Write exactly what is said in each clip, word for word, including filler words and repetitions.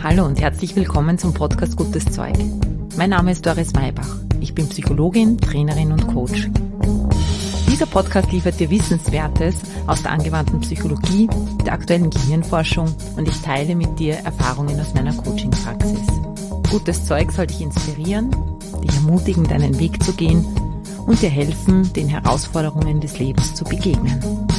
Hallo und herzlich willkommen zum Podcast Gutes Zeug. Mein Name ist Doris Maybach. Ich bin Psychologin, Trainerin und Coach. Dieser Podcast liefert dir Wissenswertes aus der angewandten Psychologie, der aktuellen Gehirnforschung und ich teile mit dir Erfahrungen aus meiner Coaching-Praxis. Gutes Zeug soll dich inspirieren, dich ermutigen, deinen Weg zu gehen und dir helfen, den Herausforderungen des Lebens zu begegnen.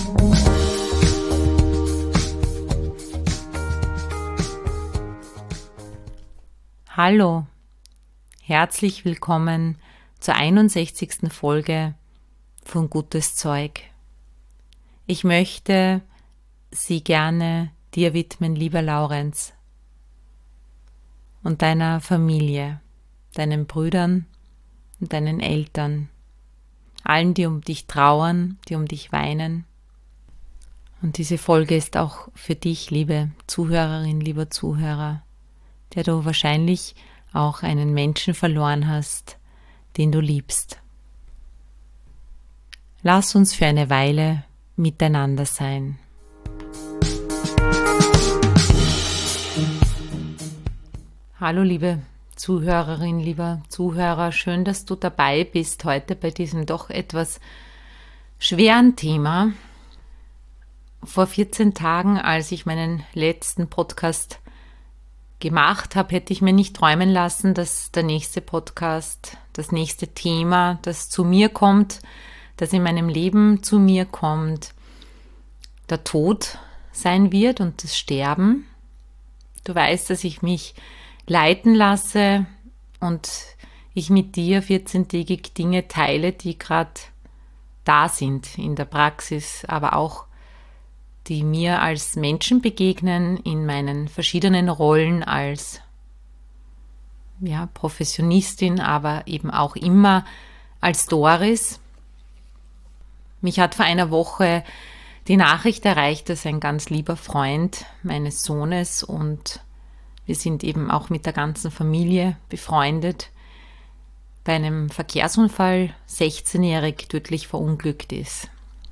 Hallo, herzlich willkommen zur einundsechzigsten Folge von Gutes Zeug. Ich möchte sie gerne dir widmen, lieber Laurenz, und deiner Familie, deinen Brüdern und deinen Eltern, allen, die um dich trauern, die um dich weinen. Und diese Folge ist auch für dich, liebe Zuhörerin, lieber Zuhörer, der du wahrscheinlich auch einen Menschen verloren hast, den du liebst. Lass uns für eine Weile miteinander sein. Hallo liebe Zuhörerin, lieber Zuhörer, schön, dass du dabei bist heute bei diesem doch etwas schweren Thema. Vor vierzehn Tagen, als ich meinen letzten Podcast gemacht habe, hätte ich mir nicht träumen lassen, dass der nächste Podcast, das nächste Thema, das zu mir kommt, das in meinem Leben zu mir kommt, der Tod sein wird und das Sterben. Du weißt, dass ich mich leiten lasse und ich mit dir vierzehntägig Dinge teile, die gerade da sind in der Praxis, aber auch die mir als Menschen begegnen, in meinen verschiedenen Rollen als ja, Professionistin, aber eben auch immer als Doris. Mich hat vor einer Woche die Nachricht erreicht, dass ein ganz lieber Freund meines Sohnes, und wir sind eben auch mit der ganzen Familie befreundet, bei einem Verkehrsunfall sechzehnjährig tödlich verunglückt ist.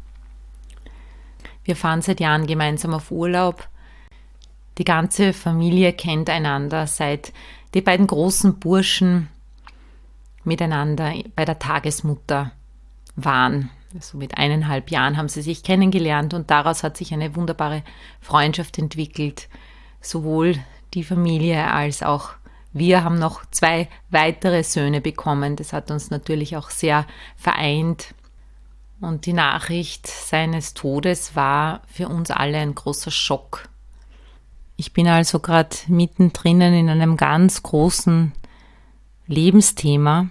Wir fahren seit Jahren gemeinsam auf Urlaub. Die ganze Familie kennt einander, seit die beiden großen Burschen miteinander bei der Tagesmutter waren. Also mit eineinhalb Jahren haben sie sich kennengelernt und daraus hat sich eine wunderbare Freundschaft entwickelt. Sowohl die Familie als auch wir haben noch zwei weitere Söhne bekommen. Das hat uns natürlich auch sehr vereint. Und die Nachricht seines Todes war für uns alle ein großer Schock. Ich bin also gerade mittendrin in einem ganz großen Lebensthema.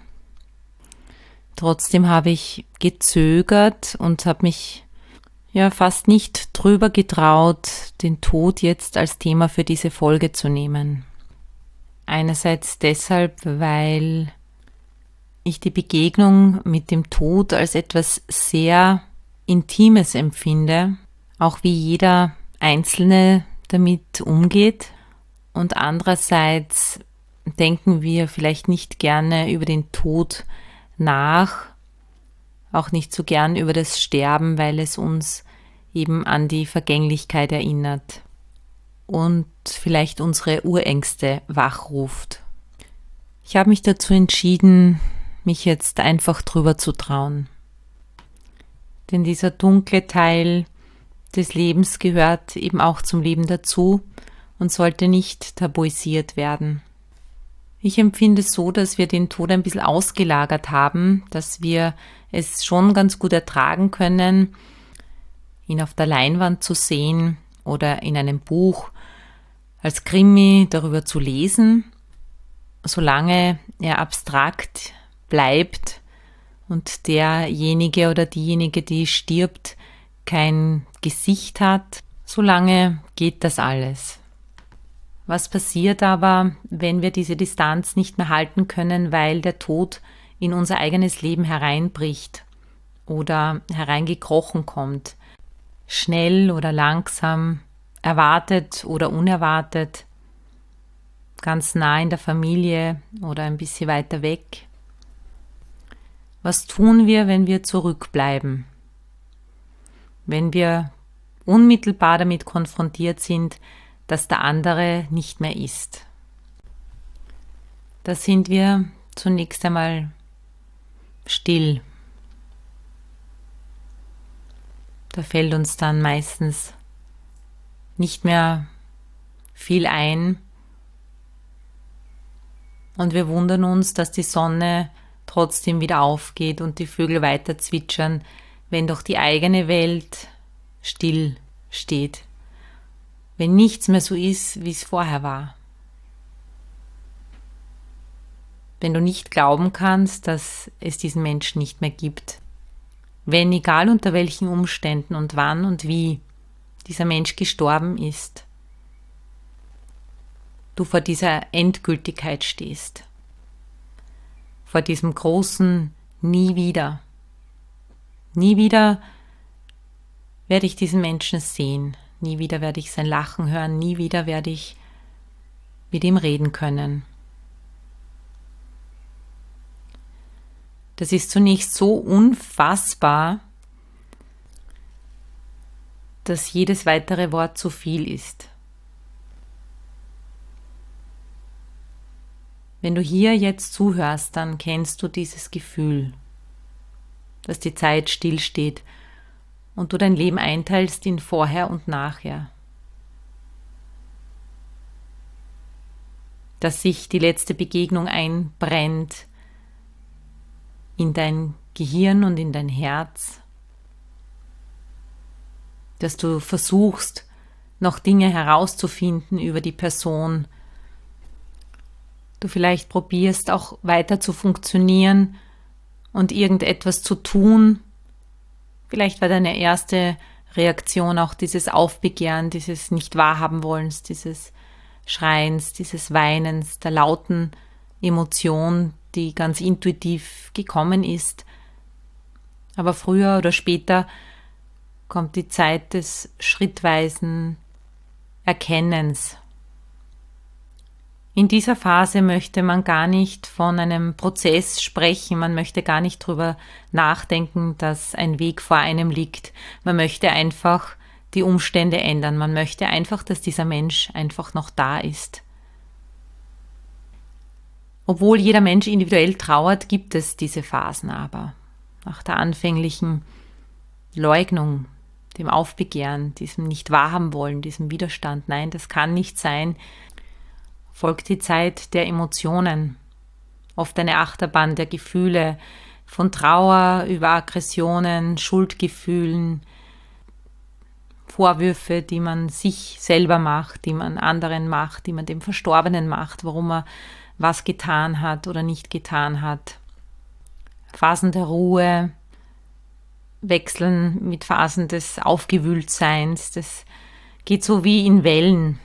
Trotzdem habe ich gezögert und habe mich ja fast nicht drüber getraut, den Tod jetzt als Thema für diese Folge zu nehmen. Einerseits deshalb, weil ich die Begegnung mit dem Tod als etwas sehr Intimes empfinde, auch wie jeder Einzelne damit umgeht. Und andererseits denken wir vielleicht nicht gerne über den Tod nach, auch nicht so gern über das Sterben, weil es uns eben an die Vergänglichkeit erinnert und vielleicht unsere Urängste wachruft. Ich habe mich dazu entschieden, mich jetzt einfach drüber zu trauen. Denn dieser dunkle Teil des Lebens gehört eben auch zum Leben dazu und sollte nicht tabuisiert werden. Ich empfinde es so, dass wir den Tod ein bisschen ausgelagert haben, dass wir es schon ganz gut ertragen können, ihn auf der Leinwand zu sehen oder in einem Buch als Krimi darüber zu lesen, solange er abstrakt bleibt und derjenige oder diejenige, die stirbt, kein Gesicht hat, solange geht das alles. Was passiert aber, wenn wir diese Distanz nicht mehr halten können, weil der Tod in unser eigenes Leben hereinbricht oder hereingekrochen kommt, schnell oder langsam, erwartet oder unerwartet, ganz nah in der Familie oder ein bisschen weiter weg? Was tun wir, wenn wir zurückbleiben? Wenn wir unmittelbar damit konfrontiert sind, dass der andere nicht mehr ist. Da sind wir zunächst einmal still. Da fällt uns dann meistens nicht mehr viel ein und wir wundern uns, dass die Sonne trotzdem wieder aufgeht und die Vögel weiter zwitschern, wenn doch die eigene Welt still steht, wenn nichts mehr so ist, wie es vorher war. Wenn du nicht glauben kannst, dass es diesen Menschen nicht mehr gibt, wenn egal unter welchen Umständen und wann und wie dieser Mensch gestorben ist, du vor dieser Endgültigkeit stehst, vor diesem großen Nie wieder. Nie wieder werde ich diesen Menschen sehen, nie wieder werde ich sein Lachen hören, nie wieder werde ich mit ihm reden können. Das ist zunächst so unfassbar, dass jedes weitere Wort zu viel ist. Wenn du hier jetzt zuhörst, dann kennst du dieses Gefühl, dass die Zeit stillsteht und du dein Leben einteilst in Vorher und Nachher. Dass sich die letzte Begegnung einbrennt in dein Gehirn und in dein Herz, dass du versuchst, noch Dinge herauszufinden über die Person. Du vielleicht probierst auch weiter zu funktionieren und irgendetwas zu tun. Vielleicht war deine erste Reaktion auch dieses Aufbegehren, dieses Nicht-Wahrhaben-Wollens, dieses Schreins, dieses Weinens, der lauten Emotion, die ganz intuitiv gekommen ist. Aber früher oder später kommt die Zeit des schrittweisen Erkennens. In dieser Phase möchte man gar nicht von einem Prozess sprechen, man möchte gar nicht drüber nachdenken, dass ein Weg vor einem liegt. Man möchte einfach die Umstände ändern, man möchte einfach, dass dieser Mensch einfach noch da ist. Obwohl jeder Mensch individuell trauert, gibt es diese Phasen aber. Nach der anfänglichen Leugnung, dem Aufbegehren, diesem Nicht-Wahrhaben-Wollen, diesem Widerstand, nein, das kann nicht sein, folgt die Zeit der Emotionen. Oft eine Achterbahn der Gefühle, von Trauer über Aggressionen, Schuldgefühlen, Vorwürfe, die man sich selber macht, die man anderen macht, die man dem Verstorbenen macht, warum er was getan hat oder nicht getan hat. Phasen der Ruhe wechseln mit Phasen des Aufgewühltseins. Das geht so wie in Wellen.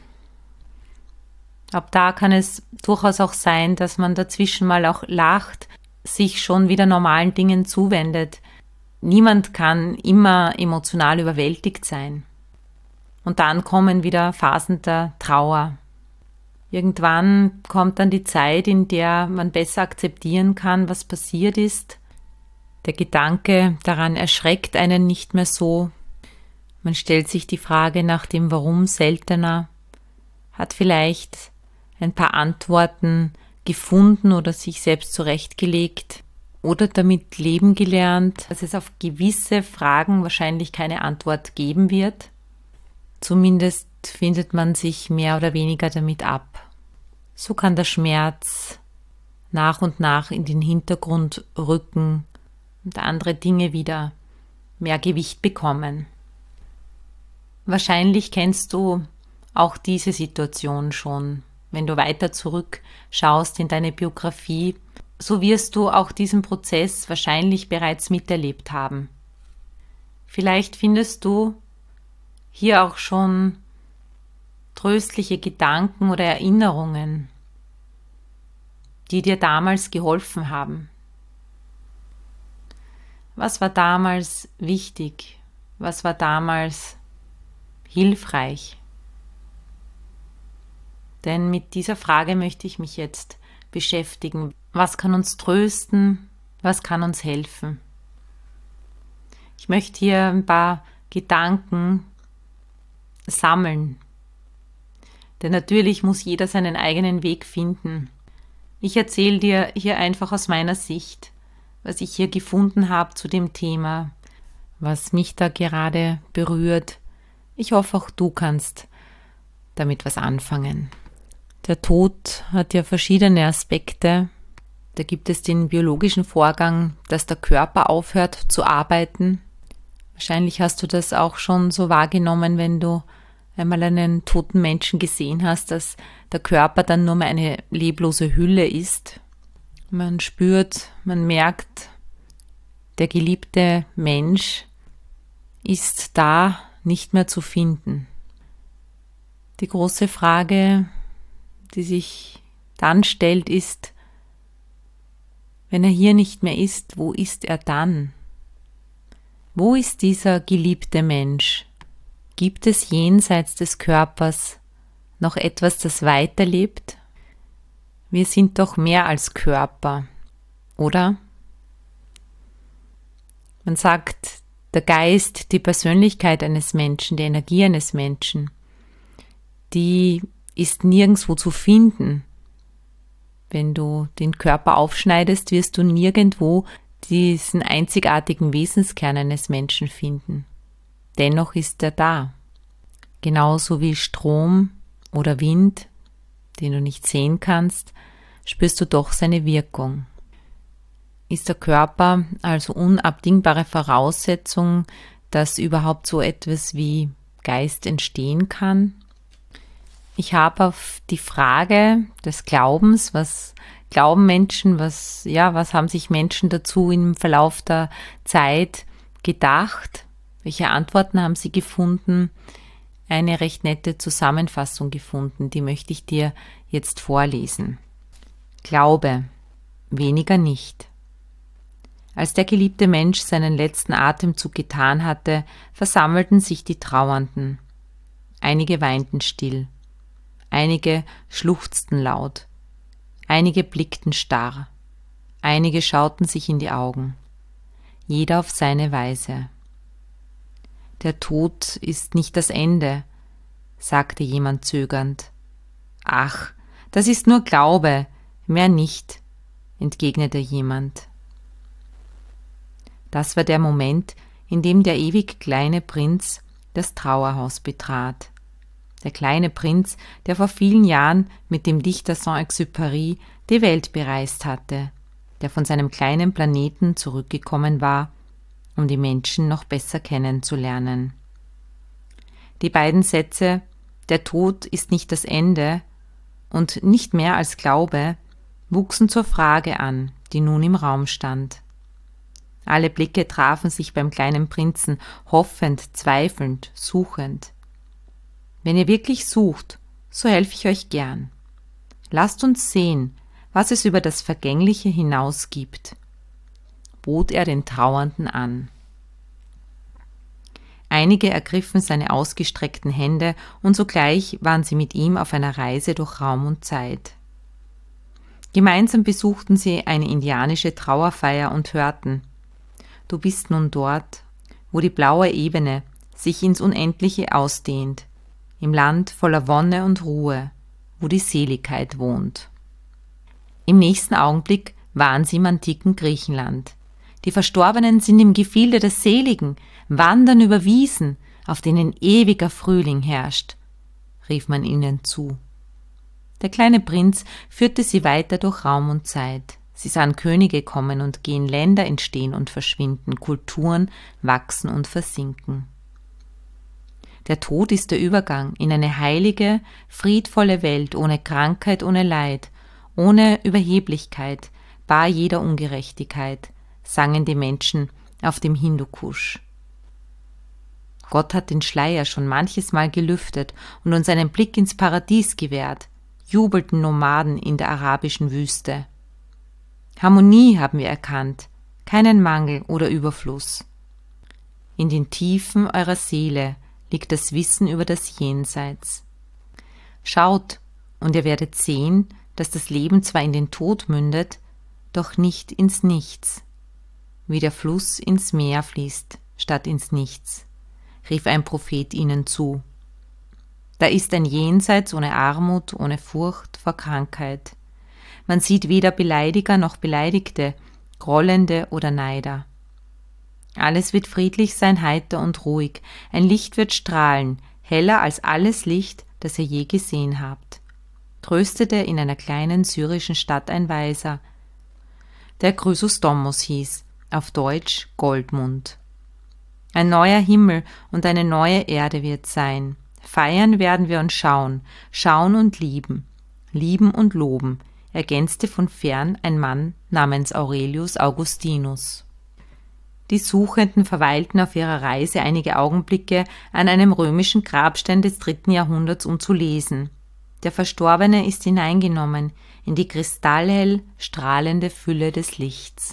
Ab da kann es durchaus auch sein, dass man dazwischen mal auch lacht, sich schon wieder normalen Dingen zuwendet. Niemand kann immer emotional überwältigt sein. Und dann kommen wieder Phasen der Trauer. Irgendwann kommt dann die Zeit, in der man besser akzeptieren kann, was passiert ist. Der Gedanke daran erschreckt einen nicht mehr so. Man stellt sich die Frage nach dem Warum seltener, hat vielleicht ein paar Antworten gefunden oder sich selbst zurechtgelegt oder damit leben gelernt, dass es auf gewisse Fragen wahrscheinlich keine Antwort geben wird. Zumindest findet man sich mehr oder weniger damit ab. So kann der Schmerz nach und nach in den Hintergrund rücken und andere Dinge wieder mehr Gewicht bekommen. Wahrscheinlich kennst du auch diese Situation schon. Wenn du weiter zurückschaust in deine Biografie, so wirst du auch diesen Prozess wahrscheinlich bereits miterlebt haben. Vielleicht findest du hier auch schon tröstliche Gedanken oder Erinnerungen, die dir damals geholfen haben. Was war damals wichtig? Was war damals hilfreich? Denn mit dieser Frage möchte ich mich jetzt beschäftigen. Was kann uns trösten? Was kann uns helfen? Ich möchte hier ein paar Gedanken sammeln. Denn natürlich muss jeder seinen eigenen Weg finden. Ich erzähle dir hier einfach aus meiner Sicht, was ich hier gefunden habe zu dem Thema, was mich da gerade berührt. Ich hoffe, auch du kannst damit was anfangen. Der Tod hat ja verschiedene Aspekte. Da gibt es den biologischen Vorgang, dass der Körper aufhört zu arbeiten. Wahrscheinlich hast du das auch schon so wahrgenommen, wenn du einmal einen toten Menschen gesehen hast, dass der Körper dann nur mehr eine leblose Hülle ist. Man spürt, man merkt, der geliebte Mensch ist da nicht mehr zu finden. Die große Frage, die sich dann stellt, ist, wenn er hier nicht mehr ist, wo ist er dann? Wo ist dieser geliebte Mensch? Gibt es jenseits des Körpers noch etwas, das weiterlebt? Wir sind doch mehr als Körper, oder? Man sagt, der Geist, die Persönlichkeit eines Menschen, die Energie eines Menschen, die ist nirgendwo zu finden. Wenn du den Körper aufschneidest, wirst du nirgendwo diesen einzigartigen Wesenskern eines Menschen finden. Dennoch ist er da. Genauso wie Strom oder Wind, den du nicht sehen kannst, spürst du doch seine Wirkung. Ist der Körper also unabdingbare Voraussetzung, dass überhaupt so etwas wie Geist entstehen kann? Ich habe auf die Frage des Glaubens, was glauben Menschen, was, ja, was haben sich Menschen dazu im Verlauf der Zeit gedacht, welche Antworten haben sie gefunden, eine recht nette Zusammenfassung gefunden, die möchte ich dir jetzt vorlesen. Glaube, weniger nicht. Als der geliebte Mensch seinen letzten Atemzug getan hatte, versammelten sich die Trauernden. Einige weinten still. Einige schluchzten laut, einige blickten starr, einige schauten sich in die Augen, jeder auf seine Weise. Der Tod ist nicht das Ende, sagte jemand zögernd. Ach, das ist nur Glaube, mehr nicht, entgegnete jemand. Das war der Moment, in dem der ewig kleine Prinz das Trauerhaus betrat. Der kleine Prinz, der vor vielen Jahren mit dem Dichter Saint-Exupéry die Welt bereist hatte, der von seinem kleinen Planeten zurückgekommen war, um die Menschen noch besser kennenzulernen. Die beiden Sätze »Der Tod ist nicht das Ende« und »nicht mehr als Glaube« wuchsen zur Frage an, die nun im Raum stand. Alle Blicke trafen sich beim kleinen Prinzen, hoffend, zweifelnd, suchend. Wenn ihr wirklich sucht, so helfe ich euch gern. Lasst uns sehen, was es über das Vergängliche hinaus gibt, bot er den Trauernden an. Einige ergriffen seine ausgestreckten Hände und sogleich waren sie mit ihm auf einer Reise durch Raum und Zeit. Gemeinsam besuchten sie eine indianische Trauerfeier und hörten: Du bist nun dort, wo die blaue Ebene sich ins Unendliche ausdehnt, im Land voller Wonne und Ruhe, wo die Seligkeit wohnt. Im nächsten Augenblick waren sie im antiken Griechenland. Die Verstorbenen sind im Gefilde der Seligen, wandern über Wiesen, auf denen ewiger Frühling herrscht, rief man ihnen zu. Der kleine Prinz führte sie weiter durch Raum und Zeit. Sie sahen Könige kommen und gehen, Länder entstehen und verschwinden, Kulturen wachsen und versinken. Der Tod ist der Übergang in eine heilige, friedvolle Welt, ohne Krankheit, ohne Leid, ohne Überheblichkeit, bar jeder Ungerechtigkeit, sangen die Menschen auf dem Hindukusch. Gott hat den Schleier schon manches Mal gelüftet und uns einen Blick ins Paradies gewährt, jubelten Nomaden in der arabischen Wüste. Harmonie haben wir erkannt, keinen Mangel oder Überfluss. In den Tiefen eurer Seele liegt das Wissen über das Jenseits. Schaut, und ihr werdet sehen, dass das Leben zwar in den Tod mündet, doch nicht ins Nichts. Wie der Fluss ins Meer fließt, statt ins Nichts, rief ein Prophet ihnen zu. Da ist ein Jenseits ohne Armut, ohne Furcht vor Krankheit. Man sieht weder Beleidiger noch Beleidigte, Grollende oder Neider. Alles wird friedlich sein, heiter und ruhig. Ein Licht wird strahlen, heller als alles Licht, das ihr je gesehen habt. Tröstete in einer kleinen syrischen Stadt ein Weiser, der Chrysostomos hieß, auf Deutsch Goldmund. Ein neuer Himmel und eine neue Erde wird sein. Feiern werden wir und schauen, schauen und lieben, lieben und loben, ergänzte von fern ein Mann namens Aurelius Augustinus. Die Suchenden verweilten auf ihrer Reise einige Augenblicke an einem römischen Grabstein des dritten Jahrhunderts, um zu lesen. Der Verstorbene ist hineingenommen in die kristallhell strahlende Fülle des Lichts.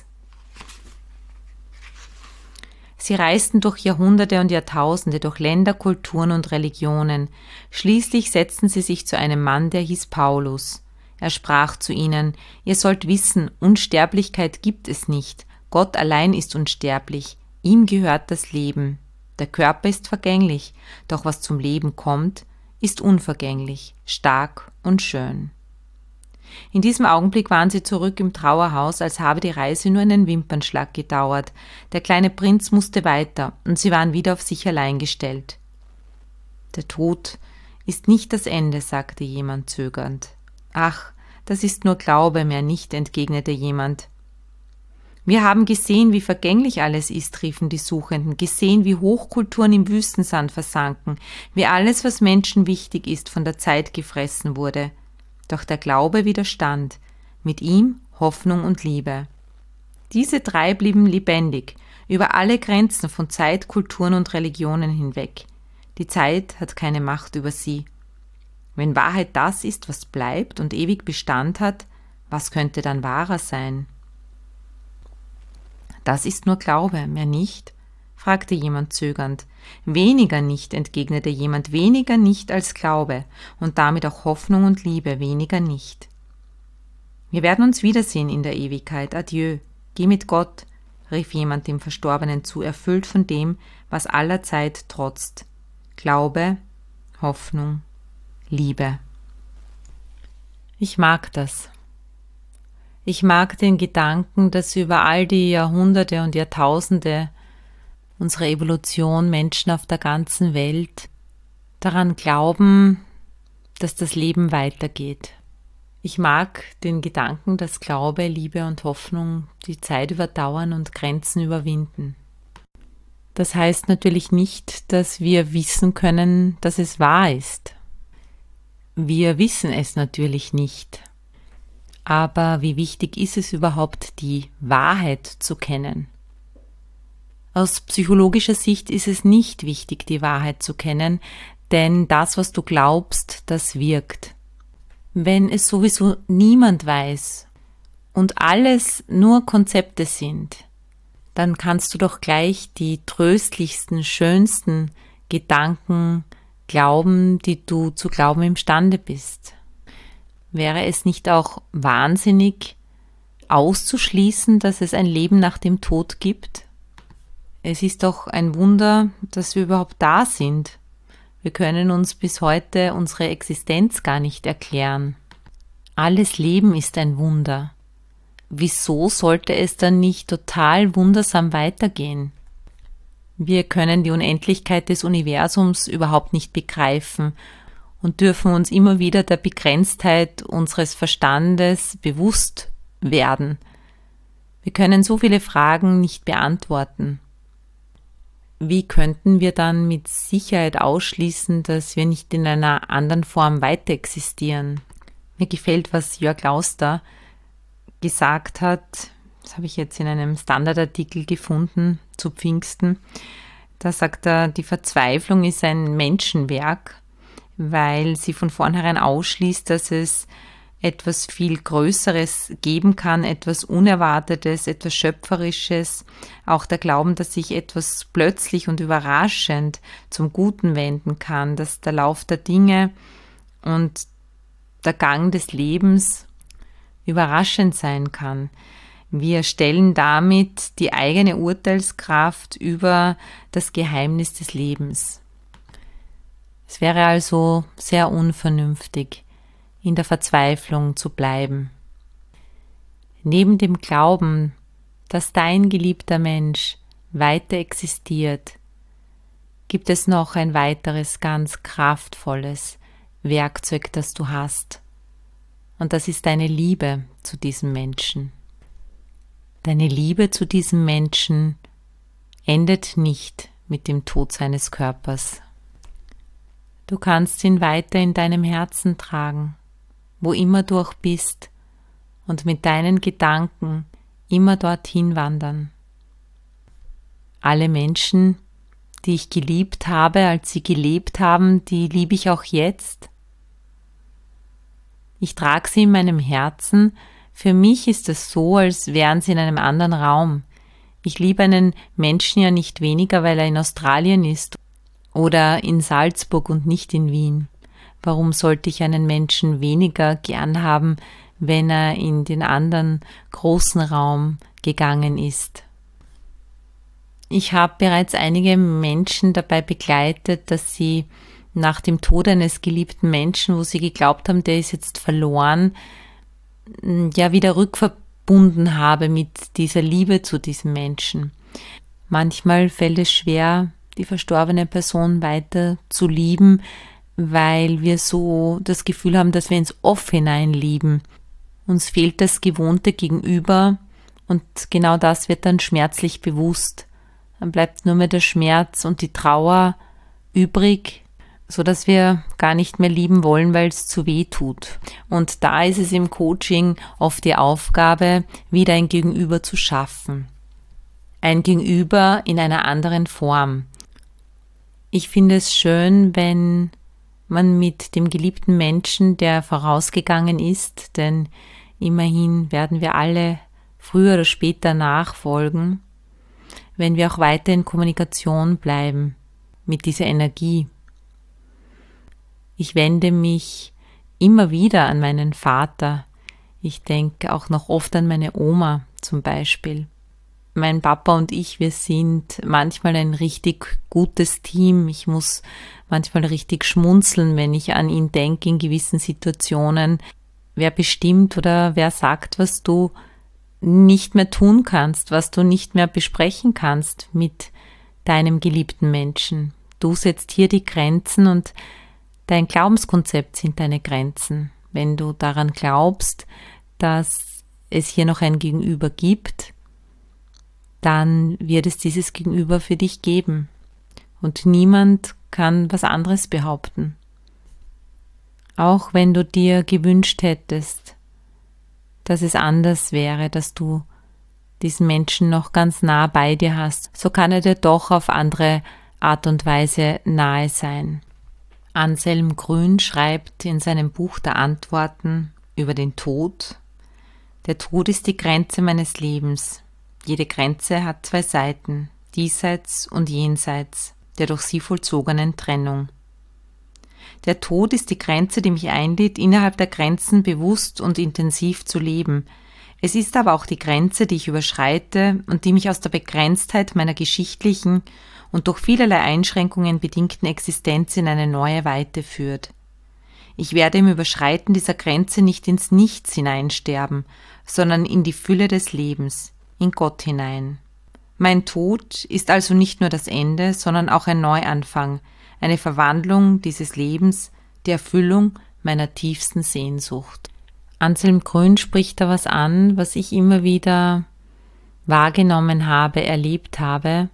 Sie reisten durch Jahrhunderte und Jahrtausende, durch Länder, Kulturen und Religionen. Schließlich setzten sie sich zu einem Mann, der hieß Paulus. Er sprach zu ihnen: Ihr sollt wissen, Unsterblichkeit gibt es nicht. Gott allein ist unsterblich. Ihm gehört das Leben. Der Körper ist vergänglich, doch was zum Leben kommt, ist unvergänglich, stark und schön. In diesem Augenblick waren sie zurück im Trauerhaus, als habe die Reise nur einen Wimpernschlag gedauert. Der kleine Prinz musste weiter, und sie waren wieder auf sich allein gestellt. Der Tod ist nicht das Ende, sagte jemand zögernd. Ach, das ist nur Glaube, mehr nicht, entgegnete jemand. Wir haben gesehen, wie vergänglich alles ist, riefen die Suchenden, gesehen, wie Hochkulturen im Wüstensand versanken, wie alles, was Menschen wichtig ist, von der Zeit gefressen wurde. Doch der Glaube widerstand, mit ihm Hoffnung und Liebe. Diese drei blieben lebendig, über alle Grenzen von Zeit, Kulturen und Religionen hinweg. Die Zeit hat keine Macht über sie. Wenn Wahrheit das ist, was bleibt und ewig Bestand hat, was könnte dann wahrer sein? Das ist nur Glaube, mehr nicht? Fragte jemand zögernd. Weniger nicht, entgegnete jemand, weniger nicht als Glaube und damit auch Hoffnung und Liebe, weniger nicht. Wir werden uns wiedersehen in der Ewigkeit, adieu, geh mit Gott, rief jemand dem Verstorbenen zu, erfüllt von dem, was aller Zeit trotzt. Glaube, Hoffnung, Liebe. Ich mag das. Ich mag den Gedanken, dass über all die Jahrhunderte und Jahrtausende unserer Evolution Menschen auf der ganzen Welt daran glauben, dass das Leben weitergeht. Ich mag den Gedanken, dass Glaube, Liebe und Hoffnung die Zeit überdauern und Grenzen überwinden. Das heißt natürlich nicht, dass wir wissen können, dass es wahr ist. Wir wissen es natürlich nicht. Aber wie wichtig ist es überhaupt, die Wahrheit zu kennen? Aus psychologischer Sicht ist es nicht wichtig, die Wahrheit zu kennen, denn das, was du glaubst, das wirkt. Wenn es sowieso niemand weiß und alles nur Konzepte sind, dann kannst du doch gleich die tröstlichsten, schönsten Gedanken glauben, die du zu glauben imstande bist. Wäre es nicht auch wahnsinnig auszuschließen, dass es ein Leben nach dem Tod gibt? Es ist doch ein Wunder, dass wir überhaupt da sind. Wir können uns bis heute unsere Existenz gar nicht erklären. Alles Leben ist ein Wunder. Wieso sollte es dann nicht total wundersam weitergehen? Wir können die Unendlichkeit des Universums überhaupt nicht begreifen und dürfen uns immer wieder der Begrenztheit unseres Verstandes bewusst werden. Wir können so viele Fragen nicht beantworten. Wie könnten wir dann mit Sicherheit ausschließen, dass wir nicht in einer anderen Form weiter existieren? Mir gefällt, was Jörg Lauster gesagt hat, das habe ich jetzt in einem Standardartikel gefunden zu Pfingsten. Da sagt er, die Verzweiflung ist ein Menschenwerk, weil sie von vornherein ausschließt, dass es etwas viel Größeres geben kann, etwas Unerwartetes, etwas Schöpferisches. Auch der Glauben, dass sich etwas plötzlich und überraschend zum Guten wenden kann, dass der Lauf der Dinge und der Gang des Lebens überraschend sein kann. Wir stellen damit die eigene Urteilskraft über das Geheimnis des Lebens. Es wäre also sehr unvernünftig, in der Verzweiflung zu bleiben. Neben dem Glauben, dass dein geliebter Mensch weiter existiert, gibt es noch ein weiteres ganz kraftvolles Werkzeug, das du hast. Und das ist deine Liebe zu diesem Menschen. Deine Liebe zu diesem Menschen endet nicht mit dem Tod seines Körpers. Du kannst ihn weiter in deinem Herzen tragen, wo immer du auch bist, und mit deinen Gedanken immer dorthin wandern. Alle Menschen, die ich geliebt habe, als sie gelebt haben, die liebe ich auch jetzt. Ich trage sie in meinem Herzen. Für mich ist es so, als wären sie in einem anderen Raum. Ich liebe einen Menschen ja nicht weniger, weil er in Australien ist oder in Salzburg und nicht in Wien. Warum sollte ich einen Menschen weniger gern haben, wenn er in den anderen großen Raum gegangen ist? Ich habe bereits einige Menschen dabei begleitet, dass sie nach dem Tod eines geliebten Menschen, wo sie geglaubt haben, der ist jetzt verloren, ja wieder rückverbunden habe mit dieser Liebe zu diesem Menschen. Manchmal fällt es schwer, die verstorbene Person weiter zu lieben, weil wir so das Gefühl haben, dass wir ins Off hinein lieben. Uns fehlt das gewohnte Gegenüber und genau das wird dann schmerzlich bewusst. Dann bleibt nur mehr der Schmerz und die Trauer übrig, so dass wir gar nicht mehr lieben wollen, weil es zu weh tut. Und da ist es im Coaching oft die Aufgabe, wieder ein Gegenüber zu schaffen. Ein Gegenüber in einer anderen Form. Ich finde es schön, wenn man mit dem geliebten Menschen, der vorausgegangen ist, denn immerhin werden wir alle früher oder später nachfolgen, wenn wir auch weiter in Kommunikation bleiben mit dieser Energie. Ich wende mich immer wieder an meinen Vater. Ich denke auch noch oft an meine Oma zum Beispiel. Mein Papa und ich, wir sind manchmal ein richtig gutes Team. Ich muss manchmal richtig schmunzeln, wenn ich an ihn denke in gewissen Situationen. Wer bestimmt oder wer sagt, was du nicht mehr tun kannst, was du nicht mehr besprechen kannst mit deinem geliebten Menschen. Du setzt hier die Grenzen und dein Glaubenskonzept sind deine Grenzen. Wenn du daran glaubst, dass es hier noch ein Gegenüber gibt, dann wird es dieses Gegenüber für dich geben. Und niemand kann was anderes behaupten. Auch wenn du dir gewünscht hättest, dass es anders wäre, dass du diesen Menschen noch ganz nah bei dir hast, so kann er dir doch auf andere Art und Weise nahe sein. Anselm Grün schreibt in seinem Buch der Antworten über den Tod: Der Tod ist die Grenze meines Lebens. Jede Grenze hat zwei Seiten, diesseits und jenseits der durch sie vollzogenen Trennung. Der Tod ist die Grenze, die mich einlädt, innerhalb der Grenzen bewusst und intensiv zu leben. Es ist aber auch die Grenze, die ich überschreite und die mich aus der Begrenztheit meiner geschichtlichen und durch vielerlei Einschränkungen bedingten Existenz in eine neue Weite führt. Ich werde im Überschreiten dieser Grenze nicht ins Nichts hineinsterben, sondern in die Fülle des Lebens, in Gott hinein. Mein Tod ist also nicht nur das Ende, sondern auch ein Neuanfang, eine Verwandlung dieses Lebens, die Erfüllung meiner tiefsten Sehnsucht. Anselm Grün spricht da was an, was ich immer wieder wahrgenommen habe, erlebt habe,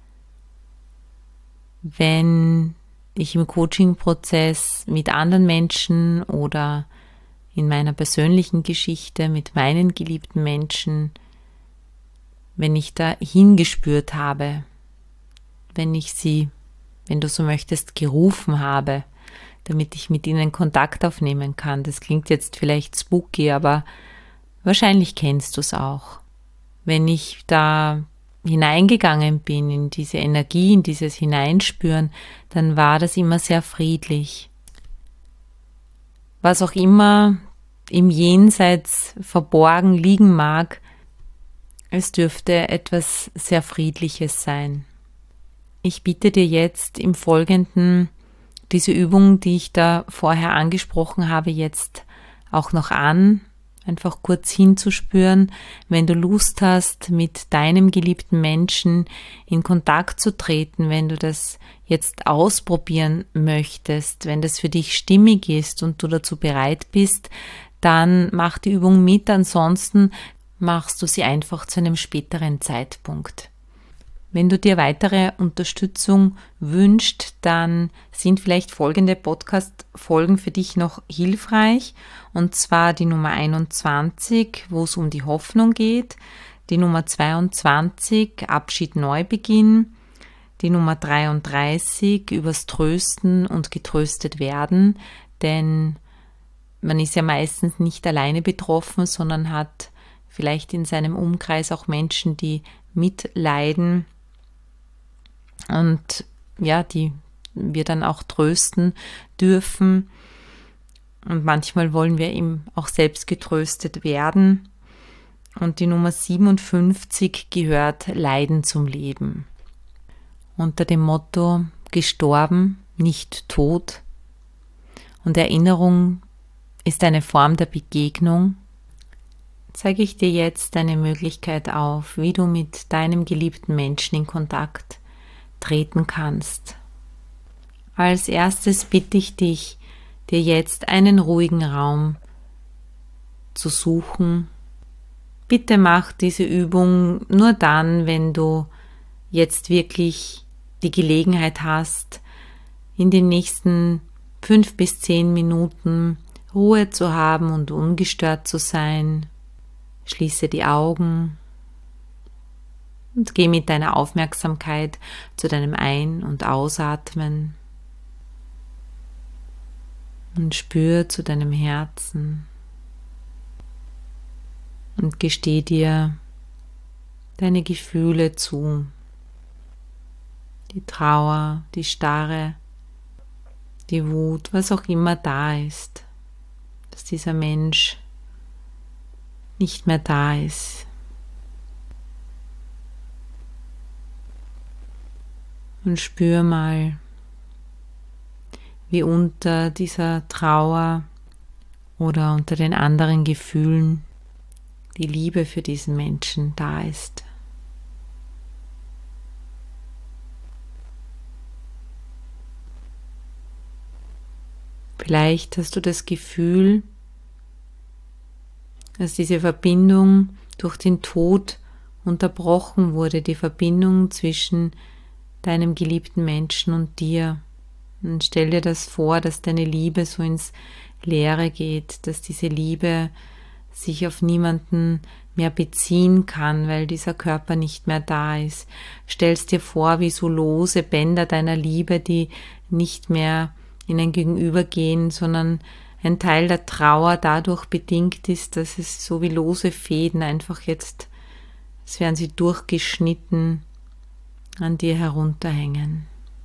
wenn ich im Coaching-Prozess mit anderen Menschen oder in meiner persönlichen Geschichte mit meinen geliebten Menschen, wenn ich da hingespürt habe, wenn ich sie, wenn du so möchtest, gerufen habe, damit ich mit ihnen Kontakt aufnehmen kann. Das klingt jetzt vielleicht spooky, aber wahrscheinlich kennst du es auch. Wenn ich da hineingegangen bin in diese Energie, in dieses Hineinspüren, dann war das immer sehr friedlich. Was auch immer im Jenseits verborgen liegen mag, es dürfte etwas sehr Friedliches sein. Ich biete dir jetzt im Folgenden diese Übung, die ich da vorher angesprochen habe, jetzt auch noch an. einfach kurz hinzuspüren, wenn du Lust hast, mit deinem geliebten Menschen in Kontakt zu treten, wenn du das jetzt ausprobieren möchtest, wenn das für dich stimmig ist und du dazu bereit bist, dann mach die Übung mit, ansonsten machst du sie einfach zu einem späteren Zeitpunkt. Wenn du dir weitere Unterstützung wünschst, dann sind vielleicht folgende Podcast-Folgen für dich noch hilfreich. Und zwar die Nummer einundzwanzig, wo es um die Hoffnung geht, die Nummer zweiundzwanzig, Abschied Neubeginn, die Nummer dreiunddreißig, übers Trösten und getröstet werden, denn man ist ja meistens nicht alleine betroffen, sondern hat vielleicht in seinem Umkreis auch Menschen, die mitleiden und ja, die wir dann auch trösten dürfen. Und manchmal wollen wir eben auch selbst getröstet werden. Und die Nummer siebenundfünfzig gehört Leiden zum Leben. Unter dem Motto gestorben, nicht tot. Und Erinnerung ist eine Form der Begegnung. Zeige ich dir jetzt eine Möglichkeit auf, wie du mit deinem geliebten Menschen in Kontakt treten kannst. Als erstes bitte ich dich, dir jetzt einen ruhigen Raum zu suchen. Bitte mach diese Übung nur dann, wenn du jetzt wirklich die Gelegenheit hast, in den nächsten fünf bis zehn Minuten Ruhe zu haben und ungestört zu sein. Schließe die Augen und geh mit deiner Aufmerksamkeit zu deinem Ein- und Ausatmen und spür zu deinem Herzen und gesteh dir deine Gefühle zu, die Trauer, die Starre, die Wut, was auch immer da ist, dass dieser Mensch nicht mehr da ist. Und spür mal, wie unter dieser Trauer oder unter den anderen Gefühlen die Liebe für diesen Menschen da ist. Vielleicht hast du das Gefühl, dass diese Verbindung durch den Tod unterbrochen wurde, die Verbindung zwischen deinem geliebten Menschen und dir. Und stell dir das vor, dass deine Liebe so ins Leere geht, dass diese Liebe sich auf niemanden mehr beziehen kann, weil dieser Körper nicht mehr da ist. Stellst dir vor, wie so lose Bänder deiner Liebe, die nicht mehr in ein Gegenüber gehen, sondern ein Teil der Trauer dadurch bedingt ist, dass es so wie lose Fäden einfach jetzt, als wären sie durchgeschnitten, an dir herunterhängen.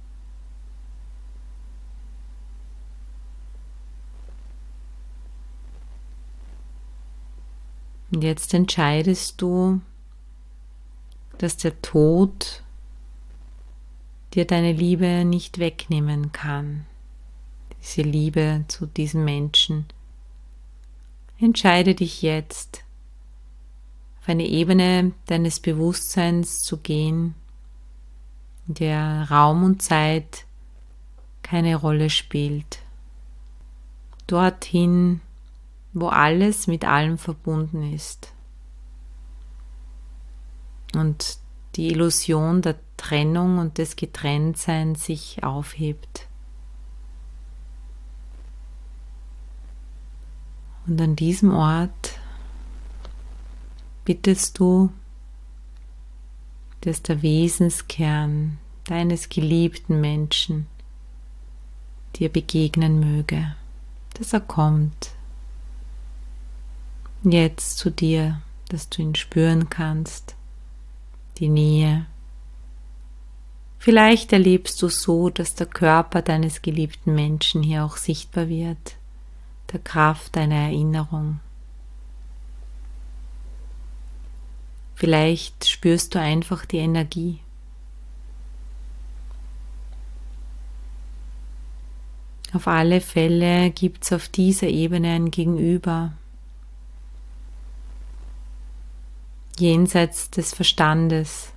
Und jetzt entscheidest du, dass der Tod dir deine Liebe nicht wegnehmen kann. Diese Liebe zu diesem Menschen. Entscheide dich jetzt, auf eine Ebene deines Bewusstseins zu gehen, in der Raum und Zeit keine Rolle spielt. Dorthin, wo alles mit allem verbunden ist und die Illusion der Trennung und des Getrenntseins sich aufhebt. Und an diesem Ort bittest du, dass der Wesenskern deines geliebten Menschen dir begegnen möge, dass er kommt jetzt zu dir, dass du ihn spüren kannst, die Nähe. Vielleicht erlebst du so, dass der Körper deines geliebten Menschen hier auch sichtbar wird, der Kraft deiner Erinnerung. Vielleicht spürst du einfach die Energie. Auf alle Fälle gibt es auf dieser Ebene ein Gegenüber, jenseits des Verstandes,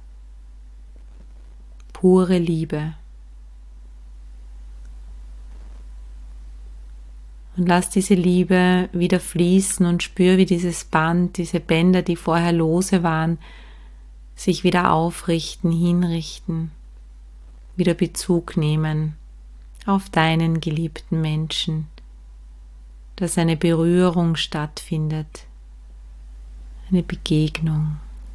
pure Liebe. Und lass diese Liebe wieder fließen und spür, wie dieses Band, diese Bänder, die vorher lose waren, sich wieder aufrichten, hinrichten, wieder Bezug nehmen auf deinen geliebten Menschen, dass eine Berührung stattfindet, eine Begegnung.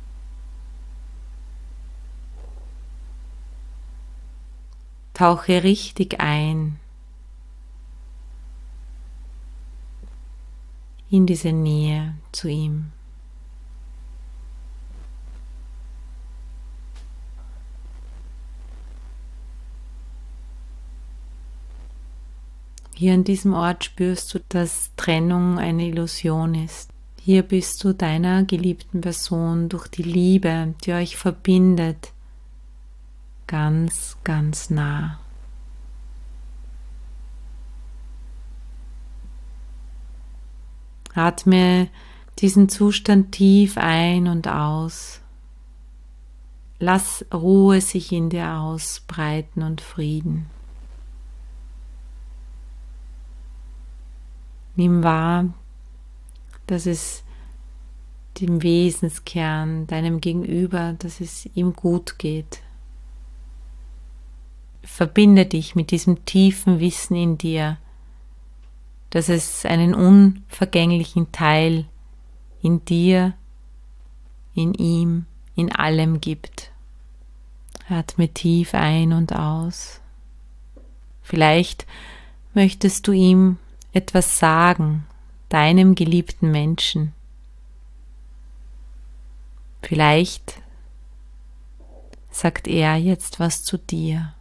Tauche richtig ein in diese Nähe zu ihm. Hier an diesem Ort spürst du, dass Trennung eine Illusion ist. Hier bist du deiner geliebten Person durch die Liebe, die euch verbindet, ganz, ganz nah. Atme diesen Zustand tief ein und aus. Lass Ruhe sich in dir ausbreiten und Frieden. Nimm wahr, dass es dem Wesenskern, deinem Gegenüber, dass es ihm gut geht. Verbinde dich mit diesem tiefen Wissen in dir, dass es einen unvergänglichen Teil in dir, in ihm, in allem gibt. Atme tief ein und aus. Vielleicht möchtest du ihm etwas sagen, deinem geliebten Menschen. Vielleicht sagt er jetzt was zu dir.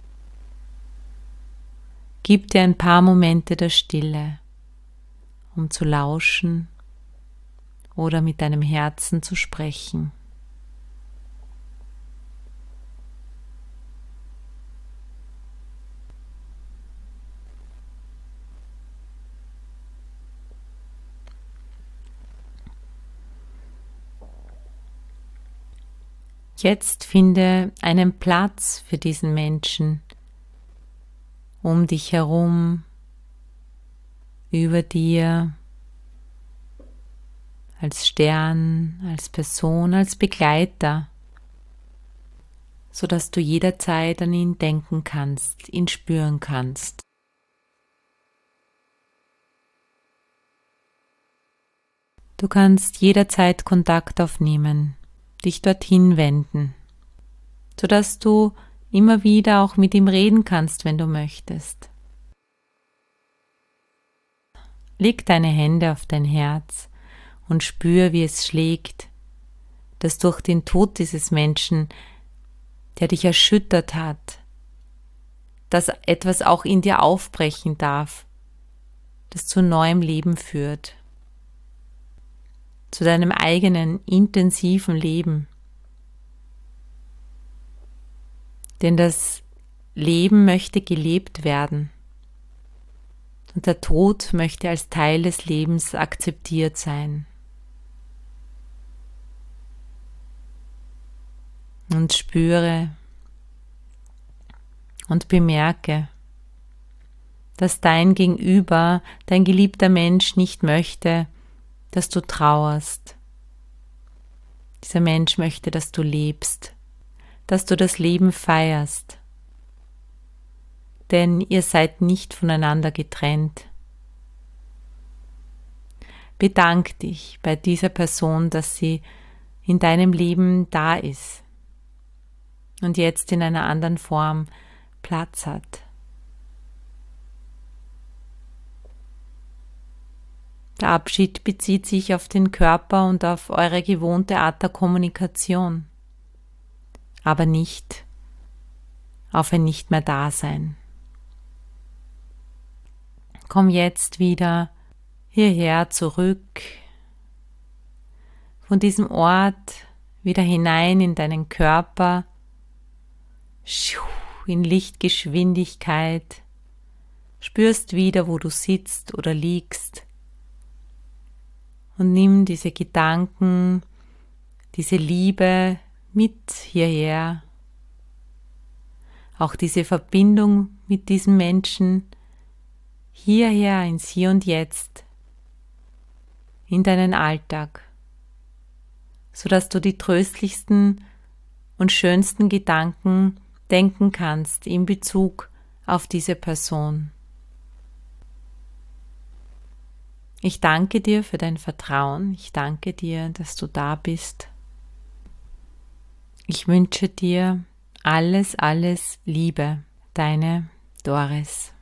Gib dir ein paar Momente der Stille, um zu lauschen oder mit deinem Herzen zu sprechen. Jetzt finde einen Platz für diesen Menschen, um dich herum, über dir, als Stern, als Person, als Begleiter, sodass du jederzeit an ihn denken kannst, ihn spüren kannst. Du kannst jederzeit Kontakt aufnehmen, dich dorthin wenden, sodass du immer wieder auch mit ihm reden kannst, wenn du möchtest. Leg deine Hände auf dein Herz und spür, wie es schlägt, dass durch den Tod dieses Menschen, der dich erschüttert hat, dass etwas auch in dir aufbrechen darf, das zu neuem Leben führt, zu deinem eigenen intensiven Leben. Denn das Leben möchte gelebt werden und der Tod möchte als Teil des Lebens akzeptiert sein. Und spüre und bemerke, dass dein Gegenüber, dein geliebter Mensch nicht möchte, dass du trauerst. Dieser Mensch möchte, dass du lebst, dass du das Leben feierst. Denn ihr seid nicht voneinander getrennt. Bedank dich bei dieser Person, dass sie in deinem Leben da ist und jetzt in einer anderen Form Platz hat. Der Abschied bezieht sich auf den Körper und auf eure gewohnte Art der Kommunikation, aber nicht auf ein Nicht mehr Dasein. Komm jetzt wieder hierher zurück, von diesem Ort wieder hinein in deinen Körper, in Lichtgeschwindigkeit, spürst wieder, wo du sitzt oder liegst und nimm diese Gedanken, diese Liebe mit hierher, auch diese Verbindung mit diesem Menschen hierher ins Hier und Jetzt, in deinen Alltag, sodass du die tröstlichsten und schönsten Gedanken denken kannst in Bezug auf diese Person. Ich danke dir für dein Vertrauen. Ich danke dir, dass du da bist. Ich wünsche dir alles, alles Liebe. Deine Doris.